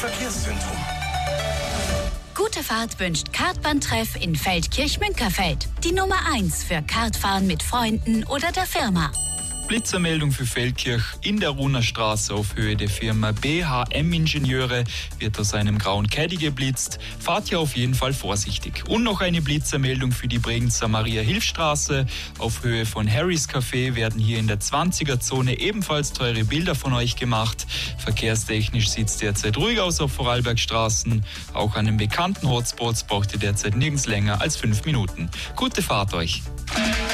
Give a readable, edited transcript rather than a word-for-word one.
Verkehrszentrum. Gute Fahrt wünscht Kartbahntreff in Feldkirch-Münkerfeld. Die Nummer 1 für Kartfahren mit Freunden oder der Firma. Blitzermeldung für Feldkirch in der Runerstraße auf Höhe der Firma BHM Ingenieure wird aus einem grauen Caddy geblitzt. Fahrt hier auf jeden Fall vorsichtig. Und noch eine Blitzermeldung für die Bregenzer Maria-Hilf-Straße. Auf Höhe von Harrys Café werden hier in der 20er-Zone ebenfalls teure Bilder von euch gemacht. Verkehrstechnisch sieht es derzeit ruhig aus auf Vorarlbergstraßen. Auch an den bekannten Hotspots braucht ihr derzeit nirgends länger als 5 Minuten. Gute Fahrt euch!